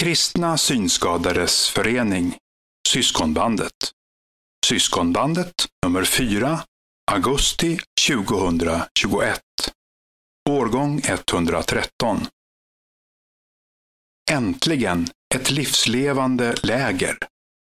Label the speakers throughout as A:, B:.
A: Kristna synskadades förening, Syskonbandet. Syskonbandet nummer 4, augusti 2021. Årgång 113. Äntligen ett livslevande läger.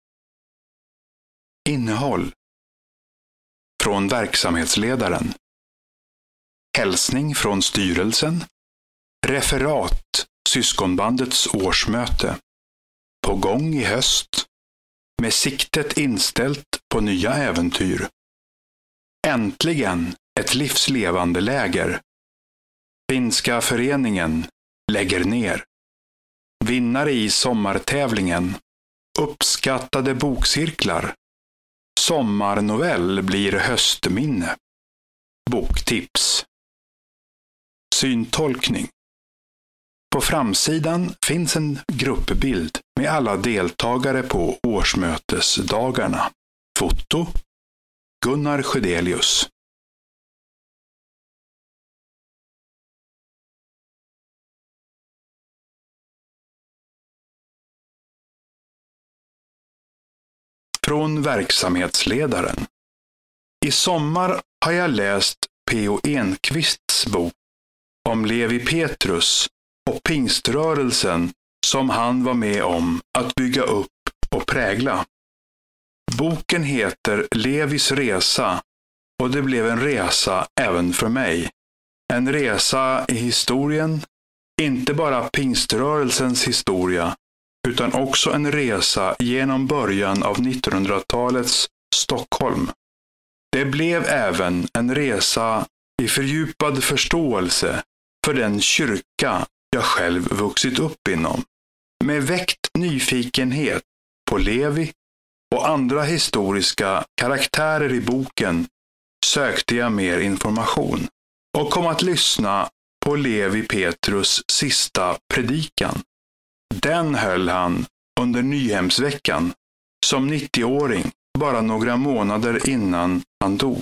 A: Innehåll. Från verksamhetsledaren. Hälsning från styrelsen. Referat Syskonbandets årsmöte. På gång i höst. Med siktet inställt på nya äventyr. Äntligen ett livslevande läger. Finska föreningen lägger ner. Vinnare i sommartävlingen. Uppskattade bokcirklar. Sommarnovell blir höstminne. Boktips. Syntolkning. På framsidan finns en gruppbild med alla deltagare på årsmötesdagarna. Foto. Gunnar Sjödelius. Från verksamhetsledaren. I sommar har jag läst P.O. Enquists bok om Levi Petrus och pingströrelsen som han var med om att bygga upp och prägla. Boken heter Levis resa och det blev en resa även för mig. En resa i historien, inte bara pingströrelsens historia, utan också en resa genom början av 1900-talets Stockholm. Det blev även en resa i fördjupad förståelse för den kyrka jag själv vuxit upp inom. Med väckt nyfikenhet på Levi och andra historiska karaktärer i boken sökte jag mer information och kom att lyssna på Levi Petrus sista predikan. Den höll han under Nyhemsveckan som 90-åring bara några månader innan han dog.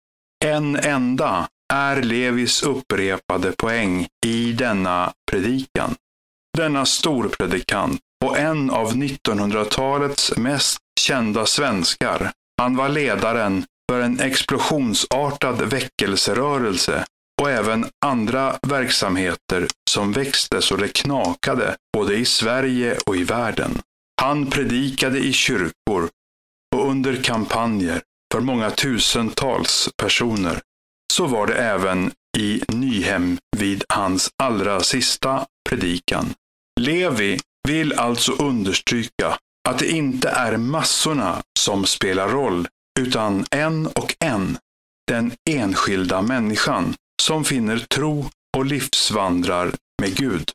A: En enda är Levis upprepade poäng i denna predikan. Denna storpredikant och en av 1900-talets mest kända svenskar. Han var ledaren för en explosionsartad väckelserörelse och även andra verksamheter som växte så det knakade både i Sverige och i världen. Han predikade i kyrkor och under kampanjer för många tusentals personer. Så var det även i Nyhem vid hans allra sista predikan. Levi vill alltså understryka att det inte är massorna som spelar roll, utan en och en, den enskilda människan som finner tro och livsvandrar med Gud.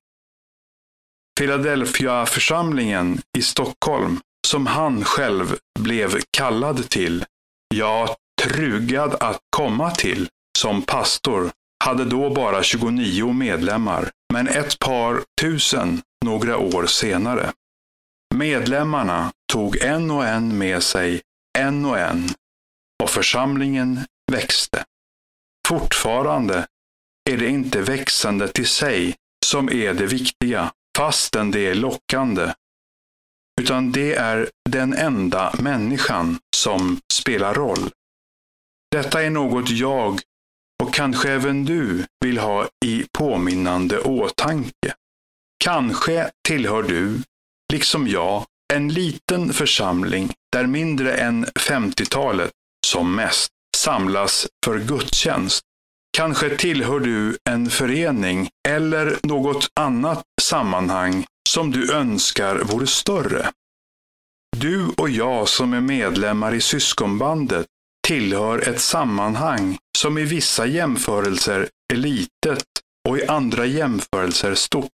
A: Philadelphia-församlingen i Stockholm, som han själv blev kallad till, ja, trugad att komma till, som pastor, hade då bara 29 medlemmar, men ett par tusen några år senare. Medlemmarna tog en och en med sig, en och en, och församlingen växte. Fortfarande är det inte växande till sig som är det viktiga, fastän det är lockande, utan det är den enda människan som spelar roll. Detta är något jag och kanske även du vill ha i påminnande åtanke. Kanske tillhör du, liksom jag, en liten församling där mindre än 50-talet som mest samlas för gudstjänst. Kanske tillhör du en förening eller något annat sammanhang som du önskar vore större. Du och jag som är medlemmar i Syskonbandet tillhör ett sammanhang som i vissa jämförelser är litet och i andra jämförelser stort.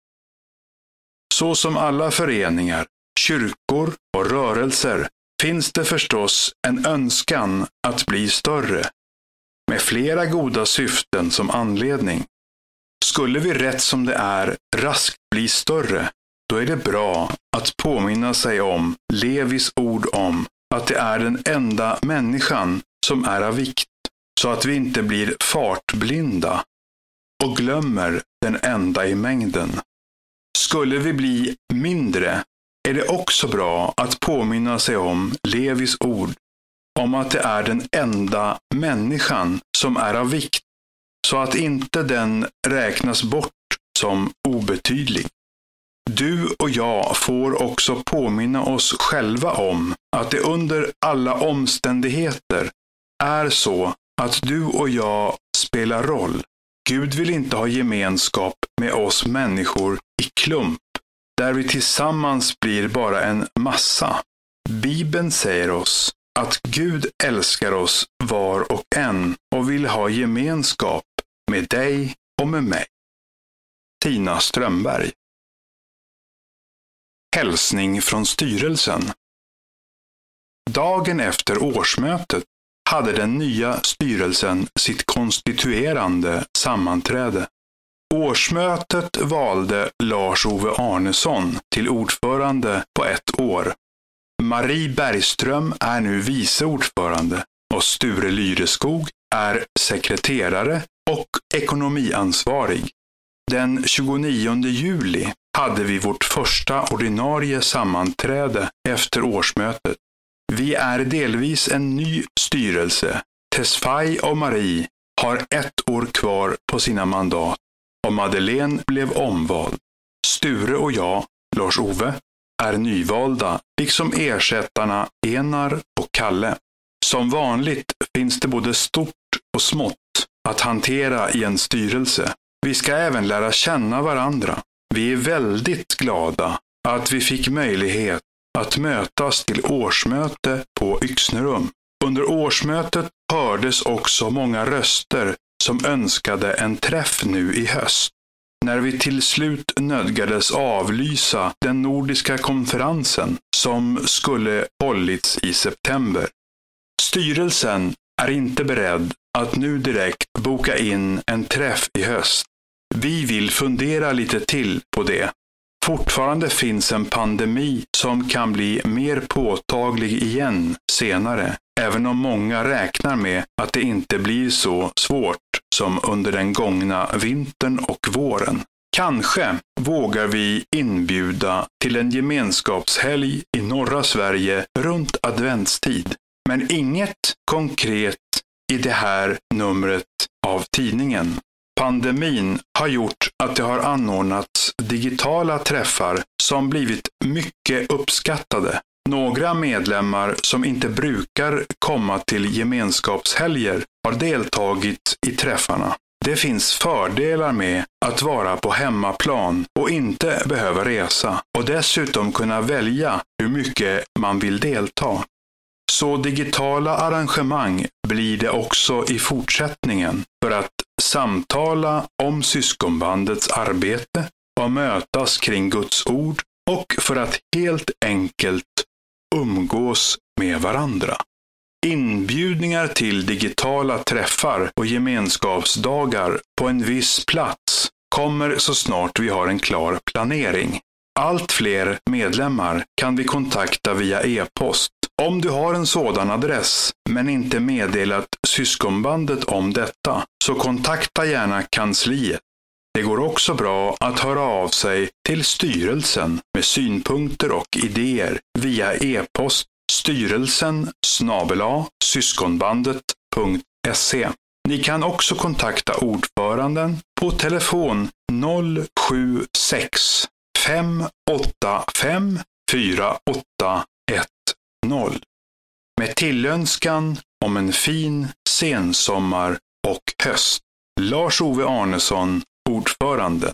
A: Så som alla föreningar, kyrkor och rörelser finns det förstås en önskan att bli större, med flera goda syften som anledning. Skulle vi rätt som det är raskt bli större, då är det bra att påminna sig om Levis ord om att det är den enda människan som är av vikt, så att vi inte blir fartblinda och glömmer den enda i mängden. Skulle vi bli mindre är det också bra att påminna sig om Levis ord om att det är den enda människan som är av vikt, så att inte den räknas bort som obetydlig. Du och jag får också påminna oss själva om att det under alla omständigheter är så att du och jag spelar roll. Gud vill inte ha gemenskap med oss människor i klump, där vi tillsammans blir bara en massa. Bibeln säger oss att Gud älskar oss var och en och vill ha gemenskap med dig och med mig. Tina Strömberg. Hälsning från styrelsen. Dagen efter årsmötet hade den nya styrelsen sitt konstituerande sammanträde. Årsmötet valde Lars-Ove Arnesson till ordförande på 1 år. Marie Bergström är nu vice ordförande och Sture Lyreskog är sekreterare och ekonomiansvarig. Den 29 juli hade vi vårt första ordinarie sammanträde efter årsmötet. Vi är delvis en ny styrelse. Tesfaye och Marie har 1 år kvar på sina mandat och Madeleine blev omvald. Sture och jag, Lars-Ove, är nyvalda, liksom ersättarna Enar och Kalle. Som vanligt finns det både stort och smått att hantera i en styrelse. Vi ska även lära känna varandra. Vi är väldigt glada att vi fick möjlighet att mötas till årsmöte på Yxnerum. Under årsmötet hördes också många röster som önskade en träff nu i höst. När vi till slut nödgades avlysa den nordiska konferensen som skulle hållits i september. Styrelsen är inte beredd att nu direkt boka in en träff i höst. Vi vill fundera lite till på det. Fortfarande finns en pandemi som kan bli mer påtaglig igen senare, även om många räknar med att det inte blir så svårt som under den gångna vintern och våren. Kanske vågar vi inbjuda till en gemenskapshelg i norra Sverige runt adventstid, men inget konkret i det här numret av tidningen. Pandemin har gjort att det har anordnats digitala träffar som blivit mycket uppskattade. Några medlemmar som inte brukar komma till gemenskapshelger har deltagit i träffarna. Det finns fördelar med att vara på hemmaplan och inte behöva resa och dessutom kunna välja hur mycket man vill delta. Så digitala arrangemang blir det också i fortsättningen för att samtala om syskonbandets arbete och mötas kring Guds ord och för att helt enkelt umgås med varandra. Inbjudningar till digitala träffar och gemenskapsdagar på en viss plats kommer så snart vi har en klar planering. Allt fler medlemmar kan vi kontakta via e-post. Om du har en sådan adress men inte meddelat syskonbandet om detta, så kontakta gärna kansliet. Det går också bra att höra av sig till styrelsen med synpunkter och idéer via e-post styrelsen@syskonbandet.se. Ni kan också kontakta ordföranden på telefon 076 585 4810 med tillönskan om en fin sensommar och höst. Lars-Ove Arnesson, ordförande.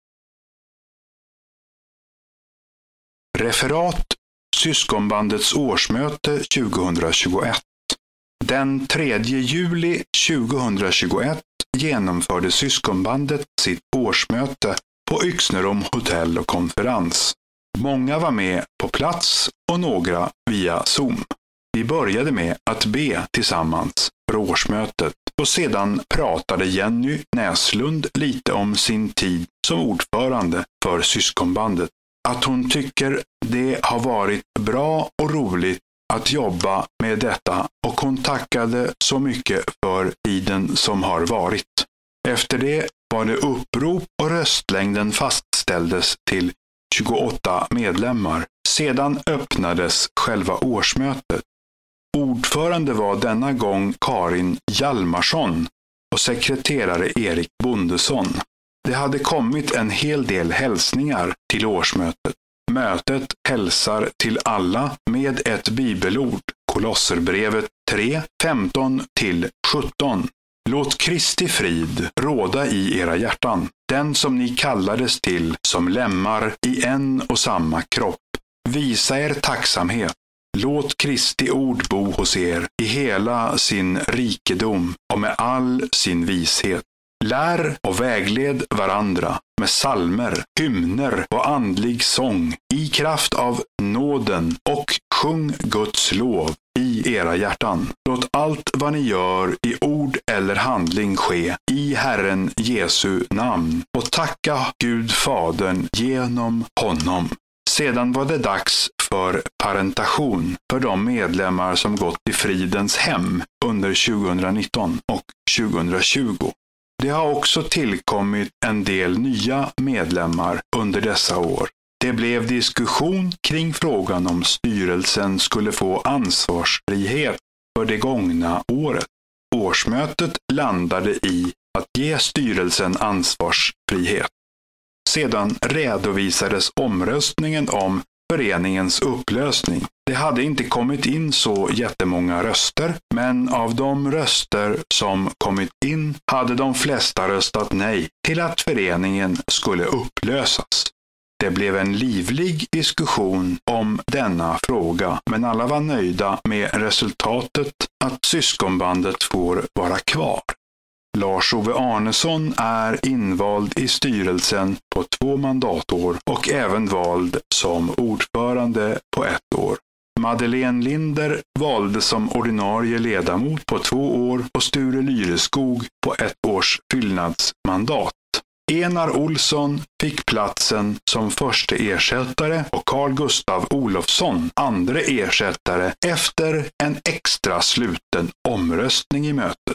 A: Referat Syskonbandets årsmöte 2021. Den 3 juli 2021 genomförde Syskonbandet sitt årsmöte på Yxnerum hotell och konferens. Många var med på plats och några via Zoom. Vi började med att be tillsammans för årsmötet och sedan pratade Jenny Näslund lite om sin tid som ordförande för Syskonbandet. Att hon tycker det har varit bra och roligt att jobba med detta och hon tackade så mycket för tiden som har varit. Efter det var det upprop och röstlängden fastställdes till 28 medlemmar. Sedan öppnades själva årsmötet. Ordförande var denna gång Karin Hjalmarsson och sekreterare Erik Bondesson. Det hade kommit en hel del hälsningar till årsmötet. Mötet hälsar till alla med ett bibelord, Kolosserbrevet 3, 15-17. Låt Kristi frid råda i era hjärtan, den som ni kallades till som lemmar i en och samma kropp. Visa er tacksamhet. Låt Kristi ord bo hos er i hela sin rikedom och med all sin vishet. Lär och vägled varandra med psalmer, hymner och andlig sång i kraft av nåden och sjung Guds lov i era hjärtan. Låt allt vad ni gör i ord eller handling ske i Herren Jesu namn och tacka Gud Fadern genom honom. Sedan var det dags för parentation för de medlemmar som gått i fridens hem under 2019 och 2020. Det har också tillkommit en del nya medlemmar under dessa år. Det blev diskussion kring frågan om styrelsen skulle få ansvarsfrihet för det gångna året. Årsmötet landade i att ge styrelsen ansvarsfrihet. Sedan redovisades omröstningen om föreningens upplösning. Det hade inte kommit in så jättemånga röster, men av de röster som kommit in hade de flesta röstat nej till att föreningen skulle upplösas. Det blev en livlig diskussion om denna fråga, men alla var nöjda med resultatet att syskonbandet får vara kvar. Lars-Ove Arnesson är invald i styrelsen på 2 mandatår och även vald som ordförande på 1 år. Madeleine Linder valdes som ordinarie ledamot på 2 år och Sture Lyreskog på 1 års fyllnadsmandat. Enar Olsson fick platsen som första ersättare och Carl Gustav Olofsson andra ersättare efter en extra sluten omröstning i mötet.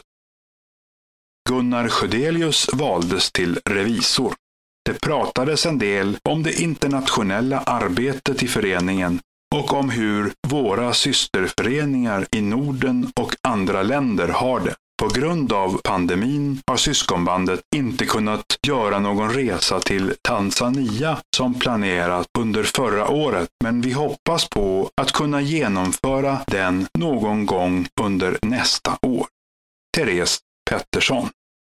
A: Gunnar Sjödelius valdes till revisor. Det pratades en del om det internationella arbetet i föreningen och om hur våra systerföreningar i Norden och andra länder har det. På grund av pandemin har syskonbandet inte kunnat göra någon resa till Tanzania som planerat under förra året, men vi hoppas på att kunna genomföra den någon gång under nästa år. Therese Pettersson.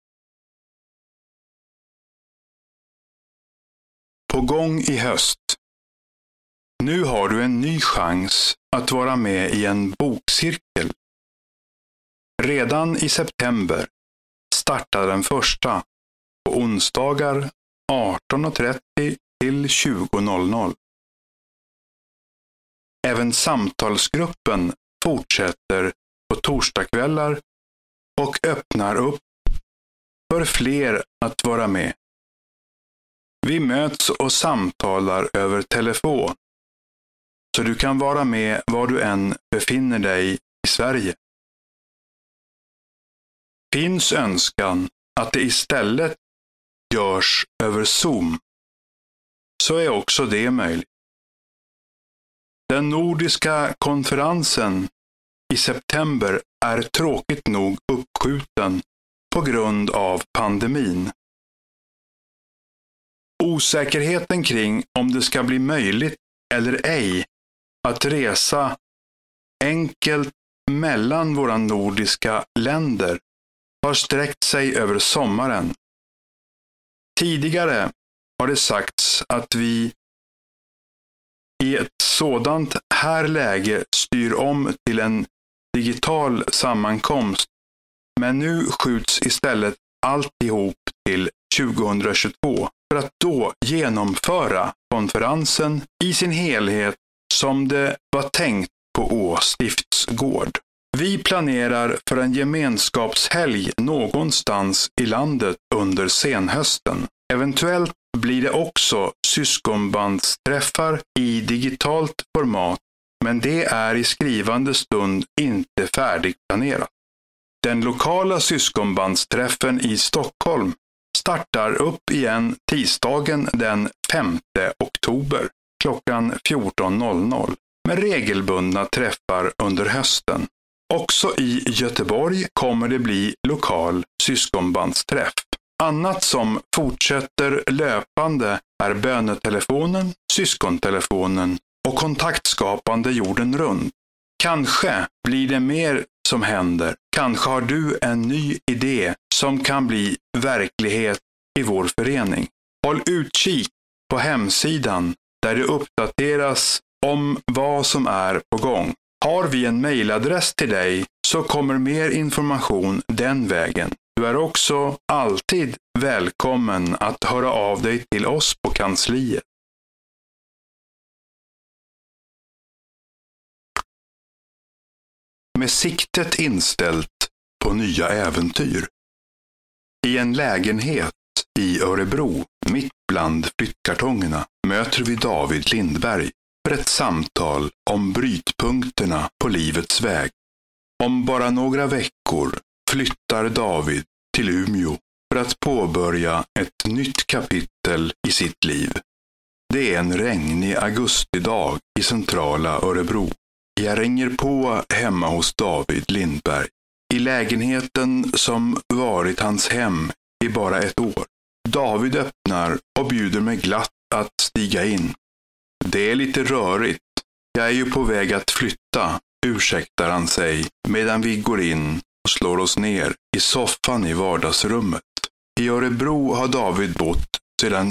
A: På gång i höst. Nu har du en ny chans att vara med i en bokcirkel. Redan i september startar den första på onsdagar 18.30 till 20.00. Även samtalsgruppen fortsätter på torsdagskvällar och öppnar upp för fler att vara med. Vi möts och samtalar över telefon, så du kan vara med var du än befinner dig i Sverige. Finns önskan att det istället görs över Zoom, så är också det möjligt. Den nordiska konferensen i september är tråkigt nog uppskjuten på grund av pandemin. Osäkerheten kring om det ska bli möjligt eller ej att resa enkelt mellan våra nordiska länder har sträckt sig över sommaren. Tidigare har det sagts att vi i ett sådant här läge styr om till en digital sammankomst, men nu skjuts istället alltihop till 2022 för att då genomföra konferensen i sin helhet som det var tänkt på Å stiftsgård. Vi planerar för en gemenskapshelg någonstans i landet under senhösten. Eventuellt blir det också syskonbandsträffar i digitalt format, men det är i skrivande stund inte färdigplanerat. Den lokala syskonbandsträffen i Stockholm startar upp igen tisdagen den 5 oktober klockan 14.00 med regelbundna träffar under hösten. Också i Göteborg kommer det bli lokal syskonbandsträff. Annat som fortsätter löpande är bönetelefonen, syskontelefonen och kontaktskapande jorden runt. Kanske blir det mer som händer. Kanske har du en ny idé som kan bli verklighet i vår förening. Håll utkik på hemsidan där det uppdateras om vad som är på gång. Har vi en mejladress till dig så kommer mer information den vägen. Du är också alltid välkommen att höra av dig till oss på kansliet. Med siktet inställt på nya äventyr. I en lägenhet i Örebro, mitt bland flyttkartongerna, möter vi David Lindberg för ett samtal om brytpunkterna på livets väg. Om bara några veckor flyttar David till Umeå för att påbörja ett nytt kapitel i sitt liv. Det är en regnig augustidag i centrala Örebro. Jag ringer på hemma hos David Lindberg, i lägenheten som varit hans hem i bara ett år. David öppnar och bjuder mig glatt att stiga in. Det är lite rörigt. Jag är ju på väg att flytta, ursäktar han sig medan vi går in och slår oss ner i soffan i vardagsrummet. I Örebro har David bott sedan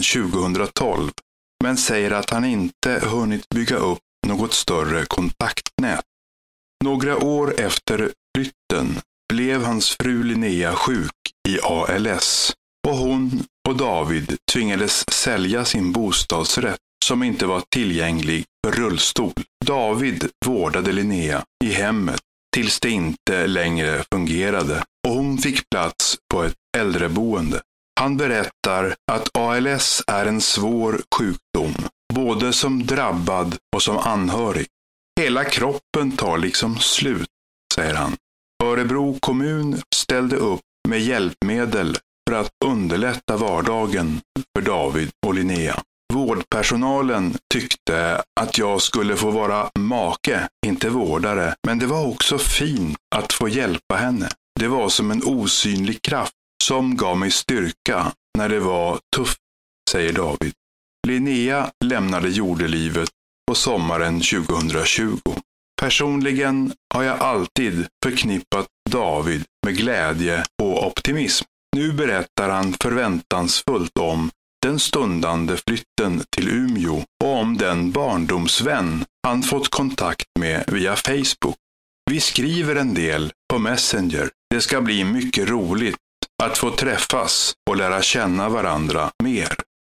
A: 2012, men säger att han inte hunnit bygga upp något större kontaktnät. Några år efter flytten blev hans fru Linnea sjuk i ALS och hon och David tvingades sälja sin bostadsrätt som inte var tillgänglig för rullstol. David vårdade Linnea i hemmet tills det inte längre fungerade och hon fick plats på ett äldreboende. Han berättar att ALS är en svår sjukdom, både som drabbad och som anhörig. Hela kroppen tar liksom slut, säger han. Örebro kommun ställde upp med hjälpmedel för att underlätta vardagen för David och Linnea. Vårdpersonalen tyckte att jag skulle få vara make, inte vårdare, men det var också fint att få hjälpa henne. Det var som en osynlig kraft som gav mig styrka när det var tufft, säger David. Linnea lämnade jordelivet på sommaren 2020. Personligen har jag alltid förknippat David med glädje och optimism. Nu berättar han förväntansfullt om den stundande flytten till Umeå och om den barndomsvän han fått kontakt med via Facebook. Vi skriver en del på Messenger. Det ska bli mycket roligt att få träffas och lära känna varandra mer.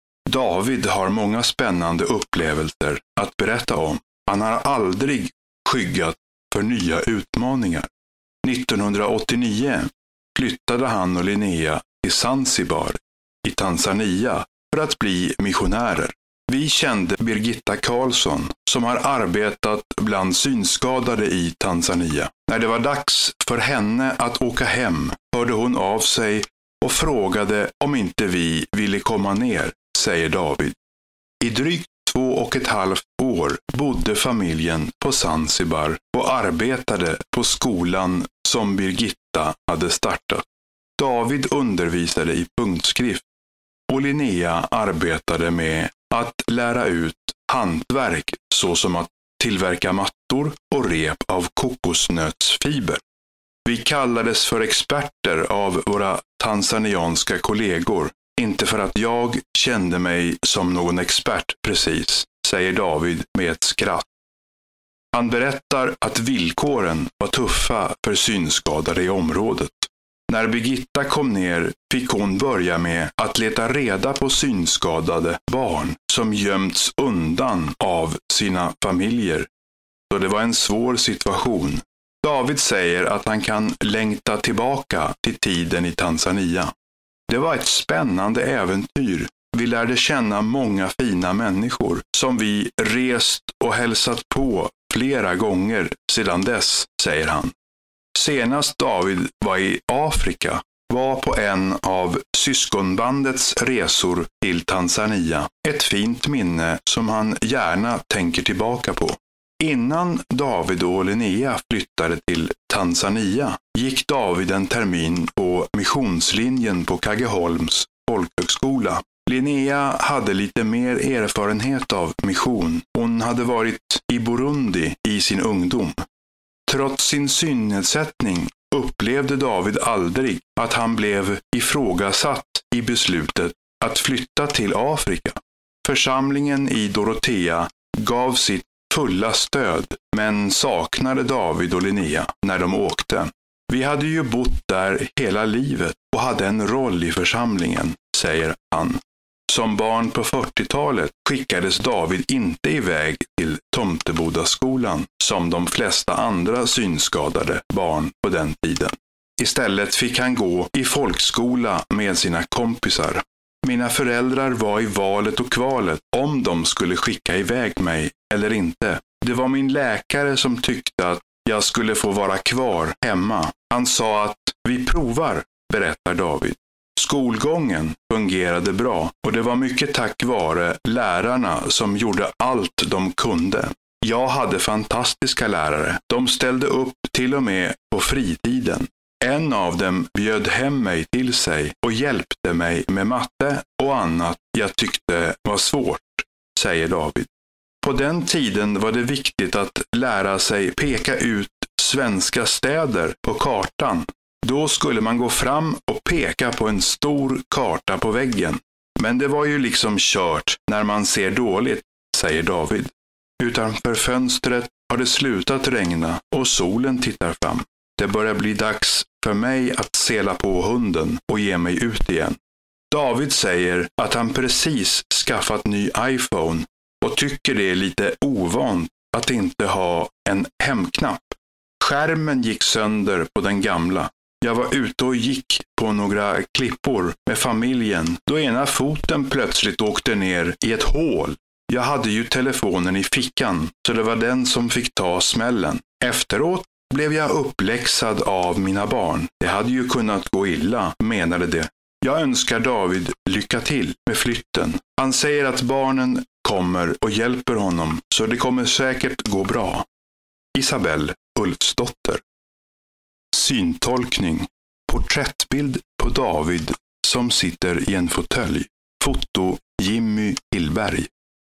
A: David har många spännande upplevelser att berätta om. Han har aldrig skyggat för nya utmaningar. 1989 flyttade han och Linnea till Zanzibar i Tanzania för att bli missionärer. Vi kände Birgitta Karlsson som har arbetat bland synskadade i Tanzania. När det var dags för henne att åka hem hörde hon av sig och frågade om inte vi ville komma ner, säger David. I drygt 2,5 år bodde familjen på Zanzibar och arbetade på skolan som Birgitta hade startat. David undervisade i punktskrift och Linnea arbetade med att lära ut hantverk såsom att tillverka mattor och rep av kokosnötsfiber. Vi kallades för experter av våra tanzanianska kollegor, inte för att jag kände mig som någon expert precis, säger David med ett skratt. Han berättar att villkoren var tuffa för synskadade i området. När Birgitta kom ner fick hon börja med att leta reda på synskadade barn som gömts undan av sina familjer. Så det var en svår situation. David säger att han kan längta tillbaka till tiden i Tanzania. Det var ett spännande äventyr. Vi lärde känna många fina människor som vi rest och hälsat på flera gånger sedan dess, säger han. Senast David var i Afrika var på en av syskonbandets resor till Tanzania. Ett fint minne som han gärna tänker tillbaka på. Innan David och Linnea flyttade till Tanzania gick David en termin på missionslinjen på Kaggeholms folkhögskola. Linnea hade lite mer erfarenhet av mission. Hon hade varit i Burundi i sin ungdom. Trots sin synnedsättning upplevde David aldrig att han blev ifrågasatt i beslutet att flytta till Afrika. Församlingen i Dorotea gav sitt fulla stöd, men saknade David och Linnea när de åkte. Vi hade ju bott där hela livet och hade en roll i församlingen, säger han. Som barn på 40-talet skickades David inte iväg till Tomtebodaskolan som de flesta andra synskadade barn på den tiden. Istället fick han gå i folkskola med sina kompisar. Mina föräldrar var i valet och kvalet om de skulle skicka iväg mig eller inte. Det var min läkare som tyckte att jag skulle få vara kvar hemma. Han sa att vi provar, berättar David. Skolgången fungerade bra och det var mycket tack vare lärarna som gjorde allt de kunde. Jag hade fantastiska lärare. De ställde upp till och med på fritiden. En av dem bjöd hem mig till sig och hjälpte mig med matte och annat jag tyckte var svårt, säger David. På den tiden var det viktigt att lära sig peka ut svenska städer på kartan. Då skulle man gå fram och peka på en stor karta på väggen. Men det var ju liksom kört när man ser dåligt, säger David. Utanför fönstret har det slutat regna och solen tittar fram. Det börjar bli dags för mig att sela på hunden och ge mig ut igen. David säger att han precis skaffat ny iPhone och tycker det är lite ovant att inte ha en hemknapp. Skärmen gick sönder på den gamla. Jag var ute och gick på några klippor med familjen då ena foten plötsligt åkte ner i ett hål. Jag hade ju telefonen i fickan så det var den som fick ta smällen. Efteråt blev jag uppläxad av mina barn. Det hade ju kunnat gå illa, menade det. Jag önskar David lycka till med flytten. Han säger att barnen kommer och hjälper honom så det kommer säkert gå bra. Isabelle Ulfsdotter. Syntolkning. Porträttbild på David som sitter i en fåtölj. Foto Jimmy Hillberg.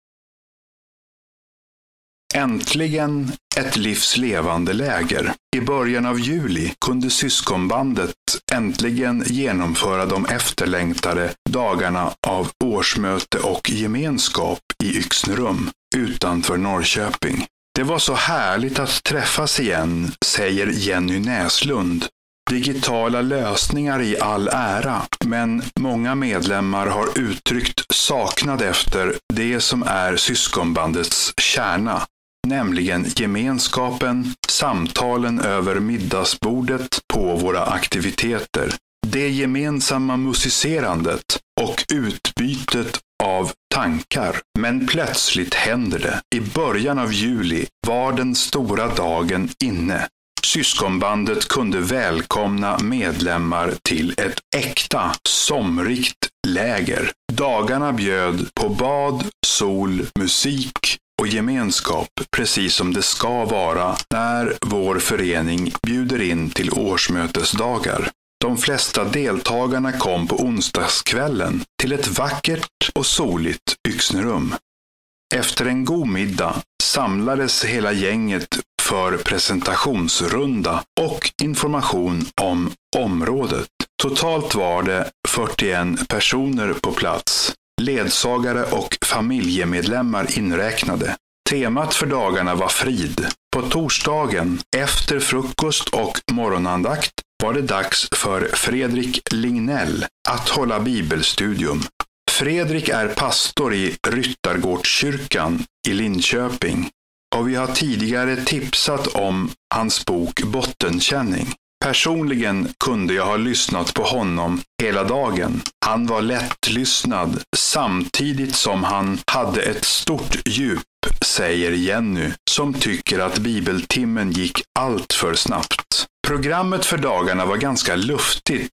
A: Äntligen ett livslevande läger. I början av juli kunde syskonbandet äntligen genomföra de efterlängtade dagarna av årsmöte och gemenskap i Yxnerum utanför Norrköping. Det var så härligt att träffas igen, säger Jenny Näslund. Digitala lösningar i all ära, men många medlemmar har uttryckt saknad efter det som är syskonbandets kärna, nämligen gemenskapen, samtalen över middagsbordet på våra aktiviteter, det gemensamma musicerandet och utbytet av tankar. Men plötsligt händer det. I början av juli var den stora dagen inne. Syskonbandet kunde välkomna medlemmar till ett äkta, somrigt läger. Dagarna bjöd på bad, sol, musik och gemenskap, precis som det ska vara när vår förening bjuder in till årsmötesdagar. De flesta deltagarna kom på onsdagskvällen till ett vackert och soligt Yxnerum. Efter en god middag samlades hela gänget för presentationsrunda och information om området. Totalt var det 41 personer på plats, ledsagare och familjemedlemmar inräknade. Temat för dagarna var frid. På torsdagen, efter frukost och morgonandakt, var det dags för Fredrik Lignell att hålla bibelstudium. Fredrik är pastor i Ryttargårdskyrkan i Linköping och vi har tidigare tipsat om hans bok Bottenkänning. Personligen kunde jag ha lyssnat på honom hela dagen. Han var lättlyssnad samtidigt som han hade ett stort djup, säger Jenny, som tycker att bibeltimmen gick allt för snabbt. Programmet för dagarna var ganska luftigt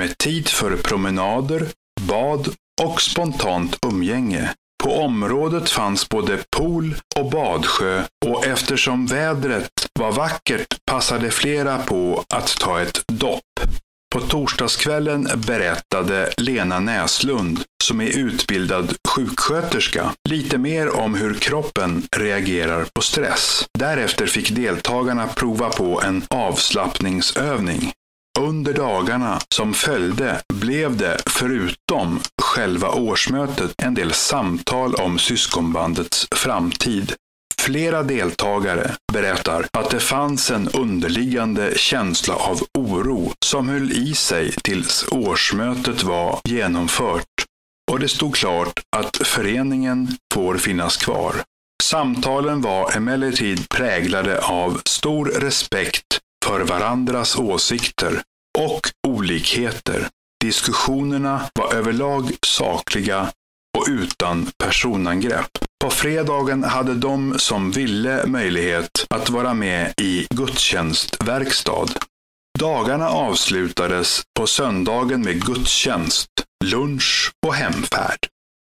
A: med tid för promenader, bad och spontant umgänge. På området fanns både pool och badsjö och eftersom vädret var vackert passade flera på att ta ett dopp. På torsdagskvällen berättade Lena Näslund, som är utbildad sjuksköterska, lite mer om hur kroppen reagerar på stress. Därefter fick deltagarna prova på en avslappningsövning. Under dagarna som följde blev det, förutom själva årsmötet, en del samtal om syskonbandets framtid. Flera deltagare berättar att det fanns en underliggande känsla av oro som höll i sig tills årsmötet var genomfört och det stod klart att föreningen får finnas kvar. Samtalen var emellertid präglade av stor respekt för varandras åsikter och olikheter. Diskussionerna var överlag sakliga och utan personangrepp. På fredagen hade de som ville möjlighet att vara med i gudstjänstverkstad. Dagarna avslutades på söndagen med gudstjänst, lunch och hemfärd.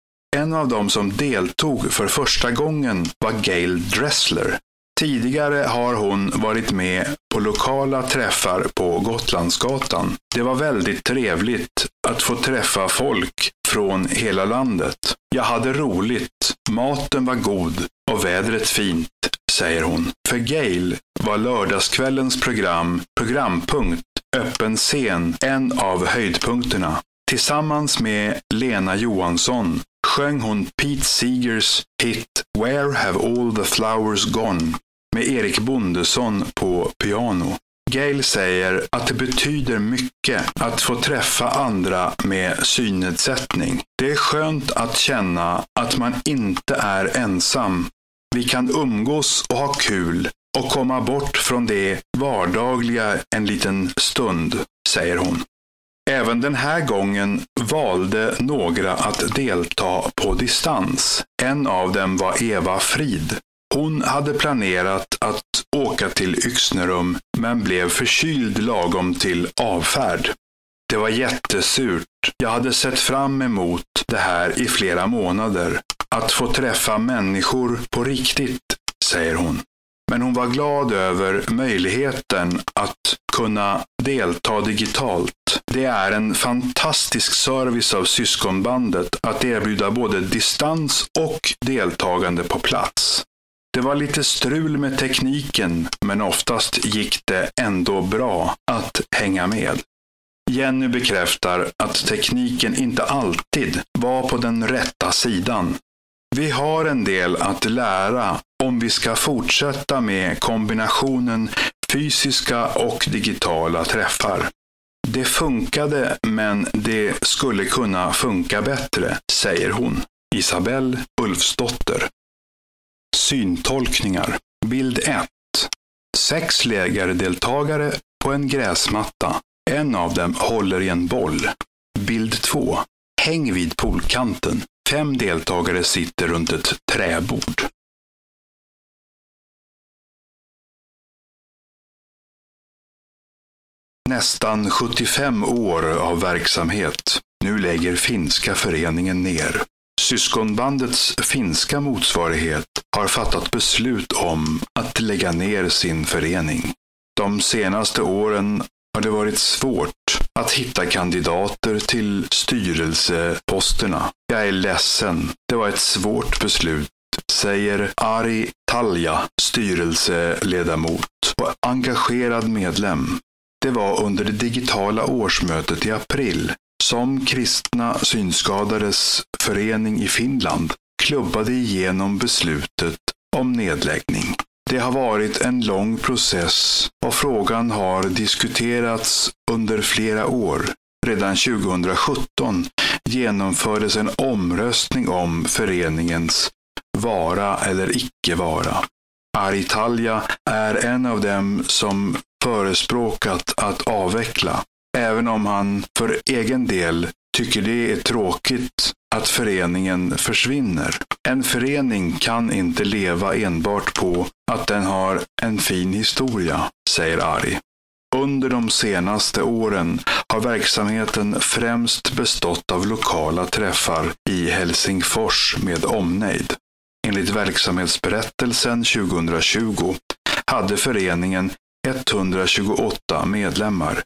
A: En av dem som deltog för första gången var Gail Dressler. Tidigare har hon varit med på lokala träffar på Gotlandsgatan. Det var väldigt trevligt att få träffa folk från hela landet. Jag hade roligt, maten var god och vädret fint, säger hon. För Gail var lördagskvällens programpunkt Öppen scen en av höjdpunkterna. Tillsammans med Lena Johansson sjöng hon Pete Seegers hit Where Have All the Flowers Gone med Erik Bondesson på piano. Gail säger att det betyder mycket att få träffa andra med synnedsättning. Det är skönt att känna att man inte är ensam. Vi kan umgås och ha kul och komma bort från det vardagliga en liten stund, säger hon. Även den här gången valde några att delta på distans. En av dem var Eva Frid. Hon hade planerat att åka till Yxnerum men blev förkyld lagom till avfärd. Det var jättesurt. Jag hade sett fram emot det här i flera månader. Att få träffa människor på riktigt, säger hon. Men hon var glad över möjligheten att kunna delta digitalt. Det är en fantastisk service av syskonbandet att erbjuda både distans och deltagande på plats. Det var lite strul med tekniken, men oftast gick det ändå bra att hänga med. Jenny bekräftar att tekniken inte alltid var på den rätta sidan. Vi har en del att lära om vi ska fortsätta med kombinationen fysiska och digitala träffar. Det funkade, men det skulle kunna funka bättre, säger hon. Isabelle Ulfsdotter. Syntolkningar. Bild 1. 6 lägerdeltagare på en gräsmatta. En av dem håller i en boll. Bild 2. Häng vid poolkanten. 5 deltagare sitter runt ett träbord. Nästan 75 år av verksamhet. Nu lägger finska föreningen ner. Syskonbandets finska motsvarighet har fattat beslut om att lägga ner sin förening. De senaste åren har det varit svårt att hitta kandidater till styrelseposterna. Jag är ledsen. Det var ett svårt beslut, säger Ari Talja, styrelseledamot och engagerad medlem. Det var under det digitala årsmötet i april som Kristna synskadades förening i Finland klubbade igenom beslutet om nedläggning. Det har varit en lång process och frågan har diskuterats under flera år. Redan 2017 genomfördes en omröstning om föreningens vara eller icke vara. Ari Talja är en av dem som förespråkat att avveckla, även om han för egen del tycker det är tråkigt att föreningen försvinner. En förening kan inte leva enbart på att den har en fin historia, säger Ari. Under de senaste åren har verksamheten främst bestått av lokala träffar i Helsingfors med omnejd. Enligt verksamhetsberättelsen 2020 hade föreningen 128 medlemmar.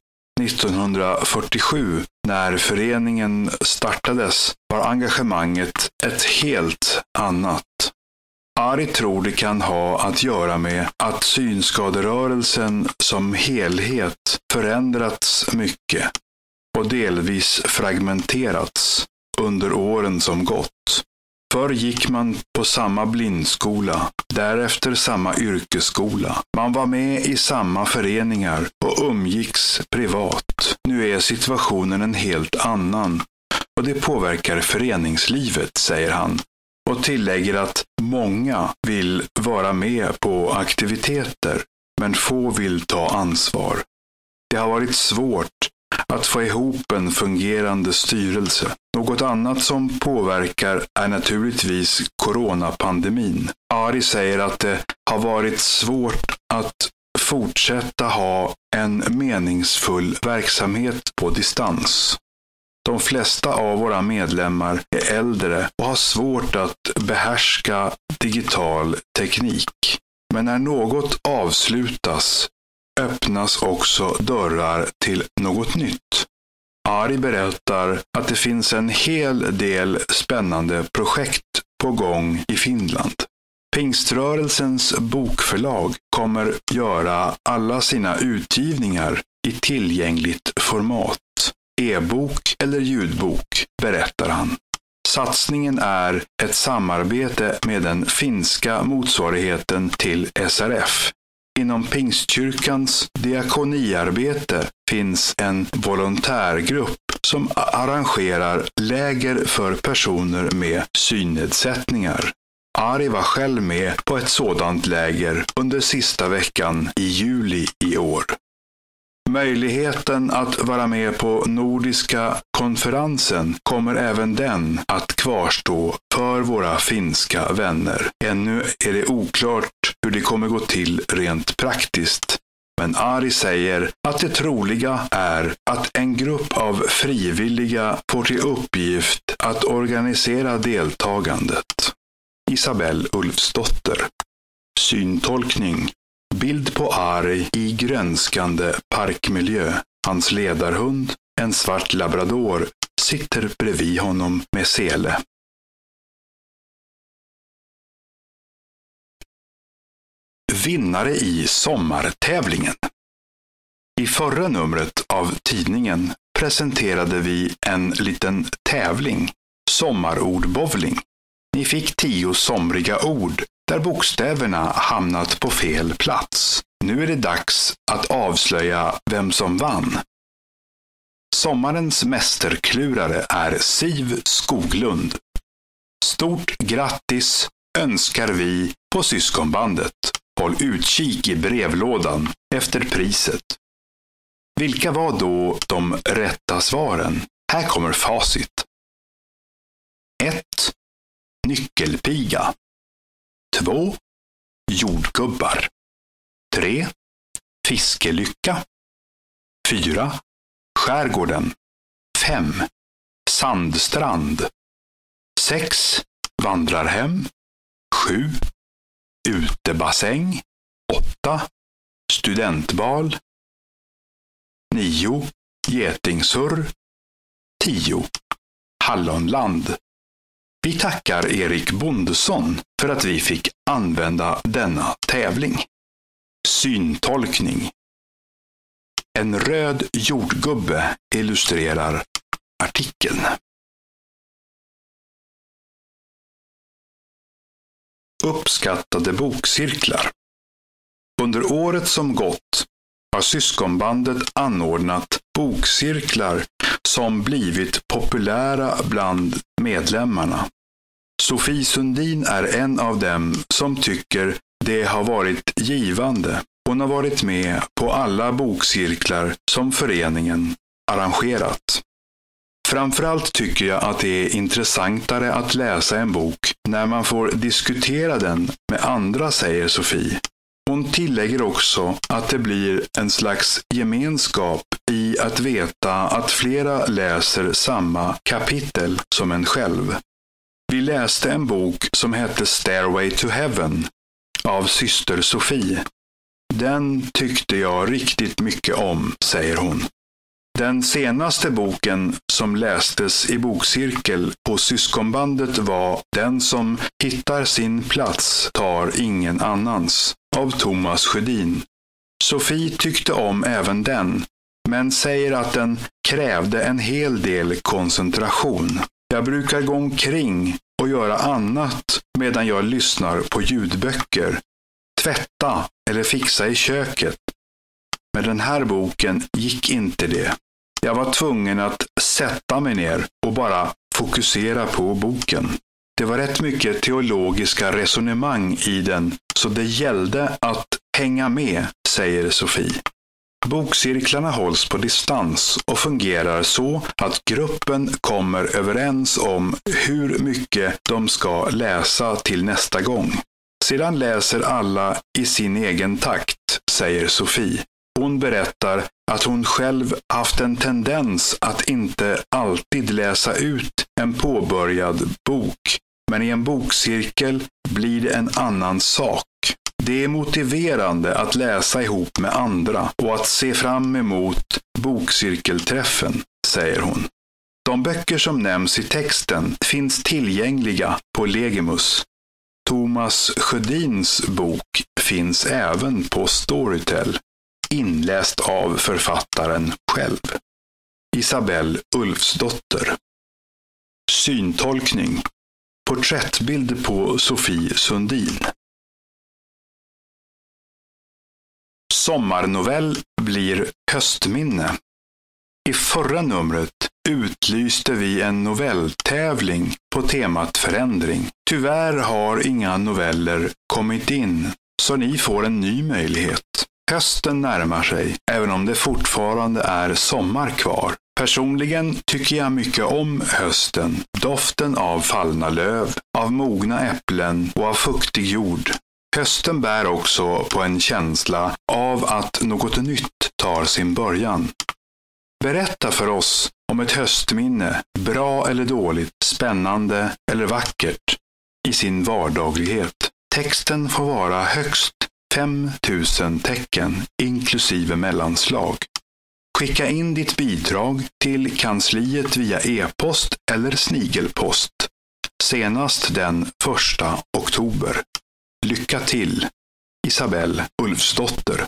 A: 1947, när föreningen startades, var engagemanget ett helt annat. Ari tror det kan ha att göra med att synskaderörelsen som helhet förändrats mycket och delvis fragmenterats under åren som gått. Förr gick man på samma blindskola, därefter samma yrkesskola. Man var med i samma föreningar och umgicks privat. Nu är situationen en helt annan och det påverkar föreningslivet, säger han. Och tillägger att många vill vara med på aktiviteter, men få vill ta ansvar. Det har varit svårt att få ihop en fungerande styrelse. Något annat som påverkar är naturligtvis coronapandemin. Ari säger att det har varit svårt att fortsätta ha en meningsfull verksamhet på distans. De flesta av våra medlemmar är äldre och har svårt att behärska digital teknik. Men när något avslutas öppnas också dörrar till något nytt. Ari berättar att det finns en hel del spännande projekt på gång i Finland. Pingströrelsens bokförlag kommer göra alla sina utgivningar i tillgängligt format. E-bok eller ljudbok, berättar han. Satsningen är ett samarbete med den finska motsvarigheten till SRF. Inom Pingstkyrkans diakoniarbete finns en volontärgrupp som arrangerar läger för personer med synnedsättningar. Ari var själv med på ett sådant läger under sista veckan i juli i år. Möjligheten att vara med på Nordiska konferensen kommer även den att kvarstå för våra finska vänner. Ännu är det oklart hur det kommer gå till rent praktiskt. Men Ari säger att det troliga är att en grupp av frivilliga får till uppgift att organisera deltagandet. Isabelle Ulfsdotter. Syntolkning. Bild på Ari i grönskande parkmiljö. Hans ledarhund, en svart labrador, sitter bredvid honom med sele. Vinnare i sommartävlingen. I förra numret av tidningen presenterade vi en liten tävling, sommarordbowling. Ni fick 10 somriga ord där bokstäverna hamnat på fel plats. Nu är det dags att avslöja vem som vann. Sommarens mästerklurare är Siv Skoglund. Stort grattis önskar vi på syskonbandet. Håll utkik i brevlådan efter priset. Vilka var då de rätta svaren? Här kommer facit. 1. Nyckelpiga. 2. Jordgubbar. 3. Fiskelycka. 4. Skärgården. 5. Sandstrand. 6. Vandrarhem. 7. Utebassäng. 8. Studentbal. 9. Getingsurr. 10. Hallonland. Vi tackar Erik Bondesson för att vi fick använda denna tävling. Syntolkning. En röd jordgubbe illustrerar artikeln. Uppskattade bokcirklar. Under året som gått har syskonbandet anordnat bokcirklar som blivit populära bland medlemmarna. Sofie Sundin är en av dem som tycker det har varit givande. Hon har varit med på alla bokcirklar som föreningen arrangerat. Framförallt tycker jag att det är intressantare att läsa en bok när man får diskutera den med andra, säger Sofie. Hon tillägger också att det blir en slags gemenskap i att veta att flera läser samma kapitel som en själv. Vi läste en bok som hette Stairway to Heaven av syster Sofie. Den tyckte jag riktigt mycket om, säger hon. Den senaste boken som lästes i bokcirkel på syskonbandet var Den som hittar sin plats tar ingen annans av Thomas Sjödin. Sofie tyckte om även den, men säger att den krävde en hel del koncentration. Jag brukar gå omkring och göra annat medan jag lyssnar på ljudböcker, tvätta eller fixa i köket. Med den här boken gick inte det. Jag var tvungen att sätta mig ner och bara fokusera på boken. Det var rätt mycket teologiska resonemang i den, så det gällde att hänga med, säger Sofie. Bokcirklarna hålls på distans och fungerar så att gruppen kommer överens om hur mycket de ska läsa till nästa gång. Sedan läser alla i sin egen takt, säger Sofie. Hon berättar att hon själv haft en tendens att inte alltid läsa ut en påbörjad bok, men i en bokcirkel blir det en annan sak. Det är motiverande att läsa ihop med andra och att se fram emot bokcirkelträffen, säger hon. De böcker som nämns i texten finns tillgängliga på Legimus. Thomas Sjödins bok finns även på Storytel, inläst av författaren själv. Isabelle Ulfsdotter. Syntolkning. Porträttbild på Sofie Sundin. Sommarnovell blir höstminne. I förra numret utlyste vi en novelltävling på temat förändring. Tyvärr har inga noveller kommit in, så ni får en ny möjlighet. Hösten närmar sig, även om det fortfarande är sommar kvar. Personligen tycker jag mycket om hösten, doften av fallna löv, av mogna äpplen och av fuktig jord. Hösten bär också på en känsla av att något nytt tar sin början. Berätta för oss om ett höstminne, bra eller dåligt, spännande eller vackert, i sin vardaglighet. Texten får vara högst 5000 tecken, inklusive mellanslag. Skicka in ditt bidrag till kansliet via e-post eller snigelpost. Senast den 1 oktober. Lycka till, Isabelle Ulfsdotter.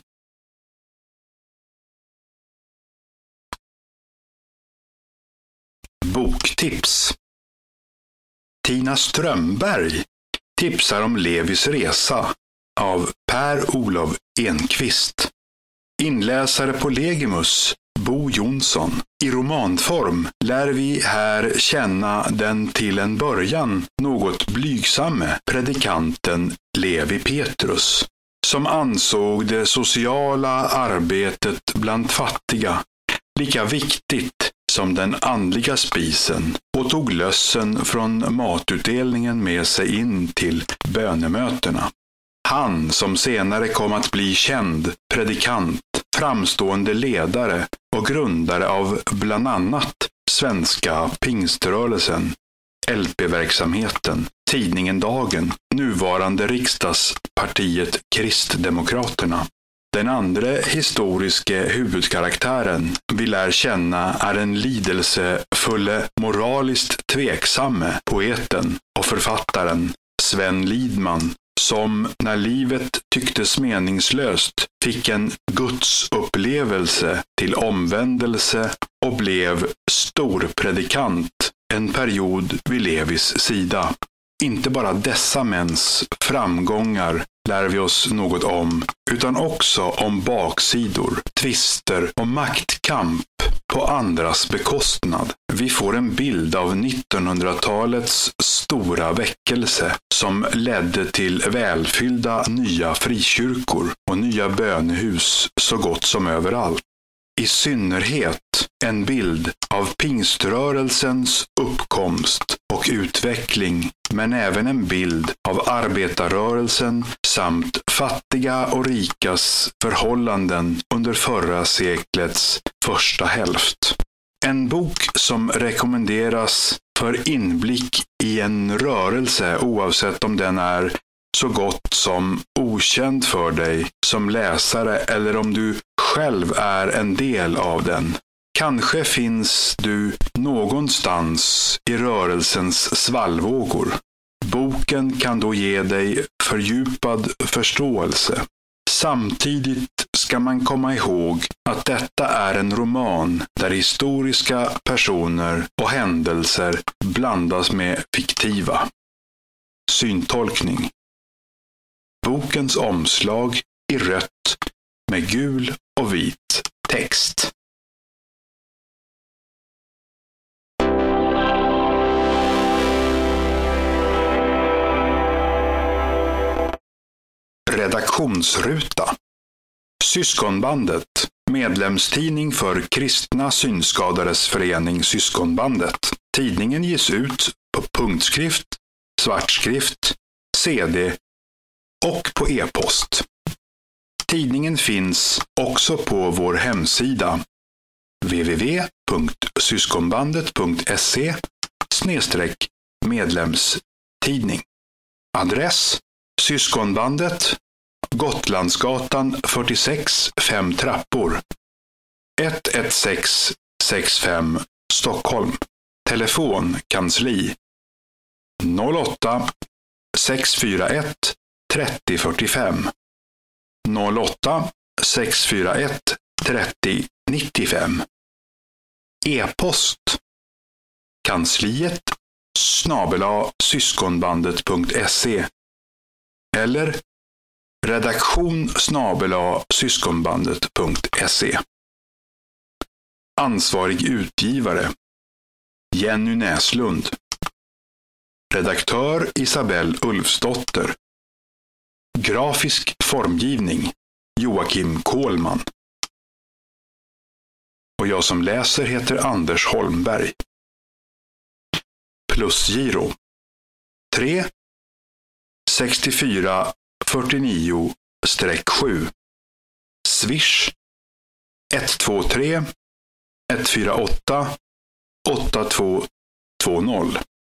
A: Boktips. Tina Strömberg tipsar om Levis resa av Per-Olof Enquist. Inläsare på Legimus, Bo Jonsson. I romanform lär vi här känna den till en början något blygsamme predikanten Levi Petrus, som ansåg det sociala arbetet bland fattiga lika viktigt som den andliga spisen och tog lössen från matutdelningen med sig in till bönemötena. Han som senare kom att bli känd predikant, framstående ledare och grundare av bland annat Svenska pingströrelsen, LP-verksamheten, tidningen Dagen, nuvarande riksdagspartiet Kristdemokraterna. Den andra historiske huvudkaraktären vi lär känna är den lidelsefulle, moraliskt tveksamme poeten och författaren Sven Lidman, som när livet tycktes meningslöst fick en Guds upplevelse till omvändelse och blev storpredikant en period vid Levis sida. Inte bara dessa mäns framgångar lär vi oss något om, utan också om baksidor, tvister och maktkamp på andras bekostnad. Vi får en bild av 1900-talets stora väckelse som ledde till välfyllda nya frikyrkor och nya bönehus så gott som överallt. i synnerhet en bild av pingströrelsens uppkomst och utveckling, men även en bild av arbetarrörelsen samt fattiga och rikas förhållanden under förra seklets första hälft. En bok som rekommenderas för inblick i en rörelse oavsett om den är så gott som okänd för dig som läsare eller om du själv är en del av den. Kanske finns du någonstans i rörelsens svallvågor. Boken kan då ge dig fördjupad förståelse. Samtidigt ska man komma ihåg att detta är en roman där historiska personer och händelser blandas med fiktiva. Syntolkning. Bokens omslag i rött med gul och vit text. Redaktionsruta. Syskonbandet. Medlemstidning för kristna synskadades förening Syskonbandet. Tidningen ges ut på punktskrift, svartskrift, CD och på e-post. Tidningen finns också på vår hemsida www.syskonbandet.se/medlemstidning. Adress: Syskonbandet, Gotlandsgatan 46 5 trappor, 11665 Stockholm. Telefon kansli 08 641 3045 08 641 3095. E-post kansliet @syskonbandet.se eller redaktion @syskonbandet.se. Ansvarig utgivare Jenny Näslund. Redaktör Isabelle Ulfsdotter. Grafisk formgivning Joakim Kohlman. Och jag som läser heter Anders Holmberg. Plusgiro 3 64 49-7. Swish 123 148 8220.